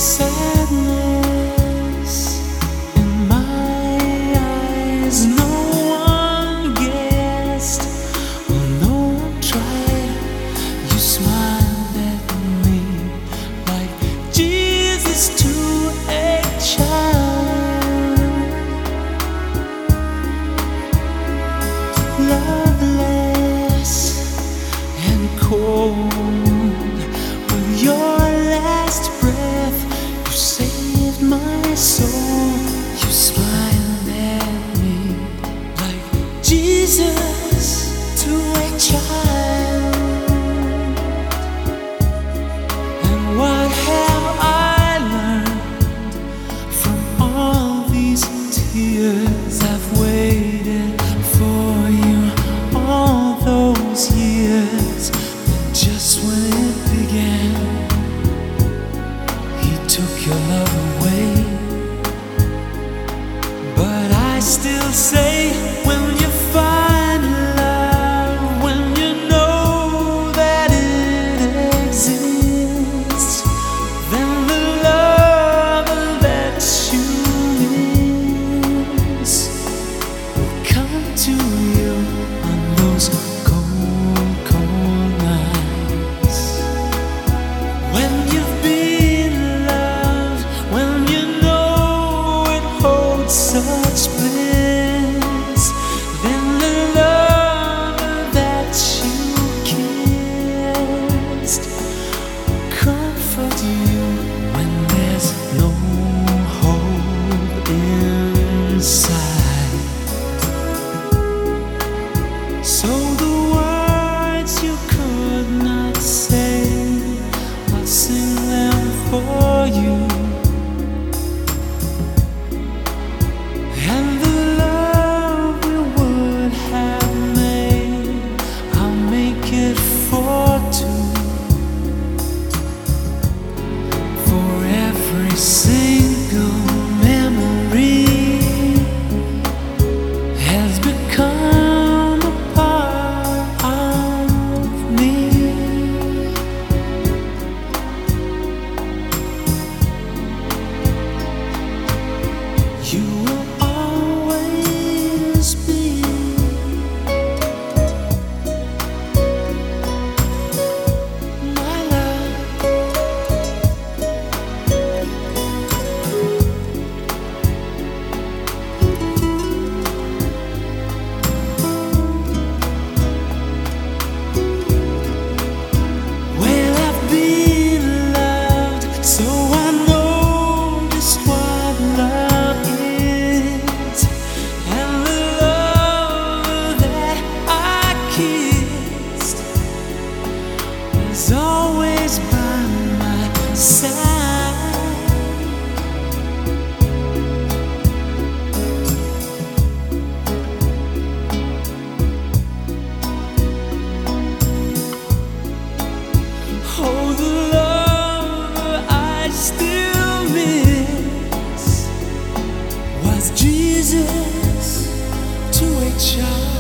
Sadness in my eyes, no one guessed, or no one tried. You smiled at me like Jesus to a child. Loveless and cold, with your last breath, you saved my soul. You smiled at me like Jesus to a child. And what have I learned from all these tears? I've waited for you all those years, but just when it began, He took your love away. But I still say, when you find love, when you know that it exists, then the love that you miss will come to you on those cold, cold nights. When you've been loved, when you know it holds such bliss, then the love that you kissed will comfort you when there's no hope inside. So the words you could not say, I'll sing them for you. And the love we would have made, I'll make it for two. For every single memory has become a part of me. You will always be my love. Well, I've been loved, so I know just what love is. And the love that I kissed was always by my side. Oh, the love I still miss was Jesus to a child.